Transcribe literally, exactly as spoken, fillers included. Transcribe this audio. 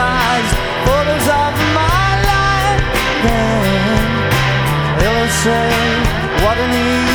eyes, photos of my life. Then they'll say, what an easy